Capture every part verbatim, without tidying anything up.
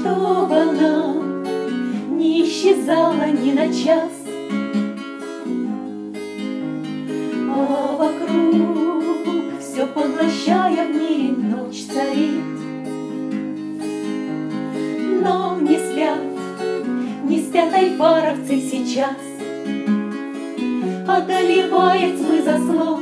чтоб она не исчезала ни на час, а вокруг все поглощая в мире ночь царит. Но не спят, не спят айфаровцы сейчас, одолевая тьмы заслон,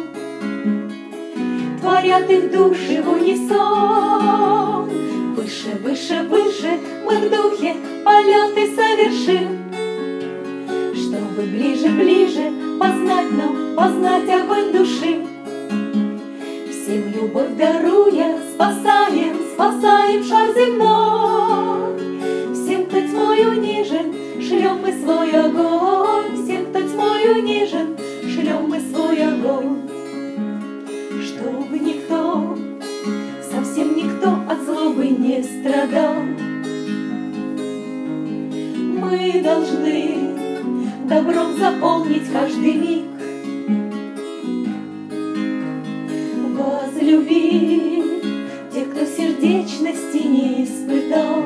творят их души в унисон. Выше, выше, выше мы в духе полеты совершим, чтобы ближе, ближе познать нам, познать огонь души. Всем любовь даруя, спасаем, спасаем шар земной. Всем, кто тьмой унижен, шлем мы свой огонь. Всем, кто тьмой унижен, шлем мы свой огонь. Чтобы никто, совсем никто от злобы не страдал. Мы должны добром заполнить каждый миг, возлюбить тех, кто сердечности не испытал.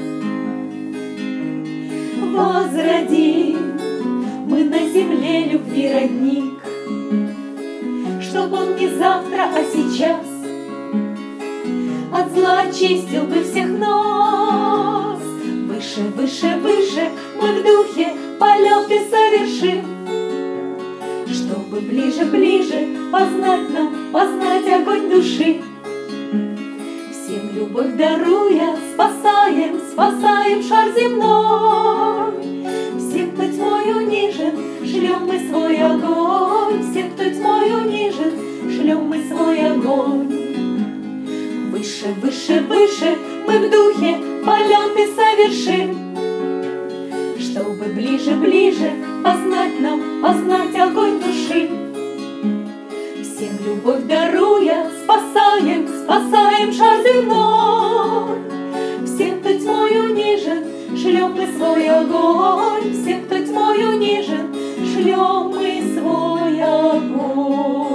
Возродим мы на земле любви родник, чтоб он не завтра, а сейчас от зла очистил бы всех нос. Выше, выше, выше мы в духе полеты совершим, чтобы ближе, ближе познать нам, познать огонь души. Всем любовь даруя, спасаем, спасаем шар земной. Всем, кто тьмой унижен, шлем мы свой огонь. Всем, кто тьмой унижен, шлем мы свой огонь. Выше, выше, выше мы в духе полеты совершим, чтобы ближе, ближе познать нам, познать огонь души. Всем любовь даруя, спасаем, спасаем шар земной. Всем, кто тьмой унижен, шлем мы свой огонь. Всем, кто тьмой унижен, шлем мы свой огонь.